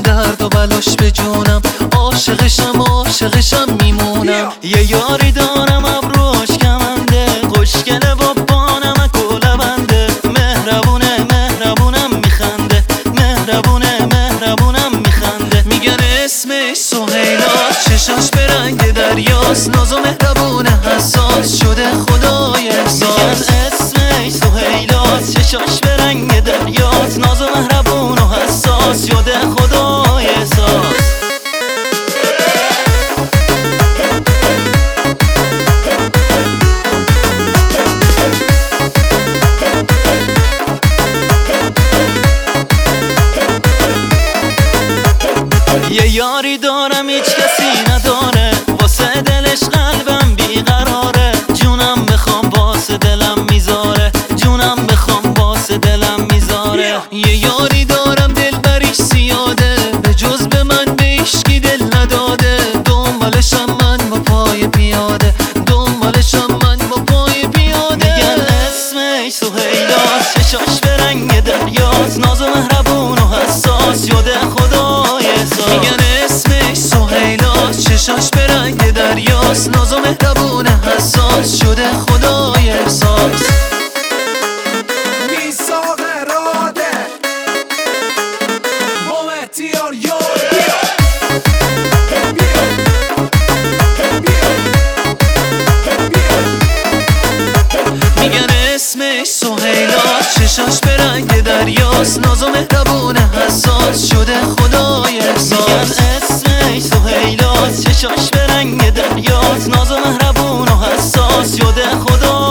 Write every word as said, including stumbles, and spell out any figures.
درد و بلاش به جونم، عاشقشم عاشقشم میمونم. یه یاری دارم ابروش کمنده، خوشگله با بانمک و لبنده، مهربونه مهربونم میخنده، مهربونه مهربونم میخنده. میگن اسمش سهیلاست، چشاش به رنگ دریاست، ناز و مهربونه حساس شده خدای احساس. میگن اسمش سهیلاست، چشاش به رنگ دریاست، ناز و مهربون و حساس شده خدای احساس. یه یاری دارم هیچ کسی نداره، واسه دلش قلبم بیقراره، جونم بخوام واسه دلم میذاره، جونم بخوام واسه دلم میذاره. یه یاری دارم دل بریش زیاده، به جز به من به هیچکی دل نداده، دنبالشم من با پای پیاده، دنبالشم من با پای پیاده. میگن اسمش سهیلاست، چشاش به رنگ دریاست، ناز و مهربون و حساس شده خدای احساس. میگن اسمش سهیلاست، چشاش به رنگ دریاست، ناز و مهربون حساس شده خدای احساس. میثاق اراده مومتیار یار بیا بیا بیا. میگن اسمش سهیلاست، چشاش به رنگ دریاست، ناز و مهربون حساس شده خدای احساس. میگن اسمش سهیلاست، چشاش به رنگ دریاست، ناز و مهربون و حساس شده خدای